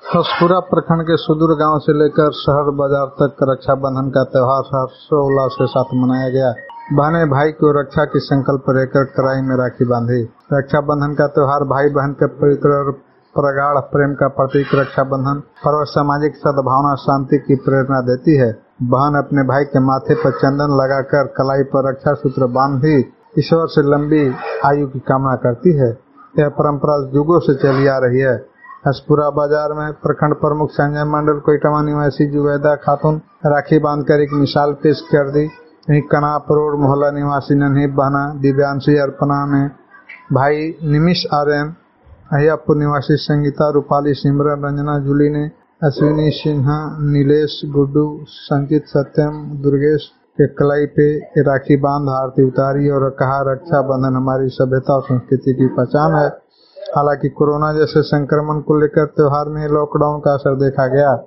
हसपुरा प्रखंड के सुदूर गांव से लेकर शहर बाजार तक रक्षाबंधन का त्योहार हर्षोल्लास के साथ मनाया गया। बहनें भाई को रक्षा की संकल्प लेकर कलाई में राखी बांधी। रक्षाबंधन का त्योहार भाई बहन के पवित्र और प्रगाढ़ प्रेम का प्रतीक रक्षाबंधन पर्व सामाजिक सद्भावना शांति की प्रेरणा देती है। बहन अपने भाई के माथे पर चंदन लगाकर कलाई पर रक्षा सूत्र बांधी ईश्वर से लंबी आयु की कामना करती है। यह परंपरा युगों से चली आ रही है। हसपुरा बाजार में प्रखंड प्रमुख संजय मंडल कोइटवा निवासी जुबैदा खातून राखी बांधकर एक मिसाल पेश कर दी। वहीं कनाप रोड मोहल्ला निवासी नन्ही बहना दिव्यांशी अर्पणा ने भाई निमिष आर्यन, अहियापुर निवासी संगीता रूपाली सिमरन रंजना जूली ने अश्विनी सिन्हा नीलेश गुड्डू संचित सत्यम दुर्गेश के कलाई पे राखी बांध आरती उतारी और कहा, रक्षाबंधन हमारी सभ्यता और संस्कृति की पहचान है। हालांकि कोरोना जैसे संक्रमण को लेकर त्योहार में लॉकडाउन का असर देखा गया।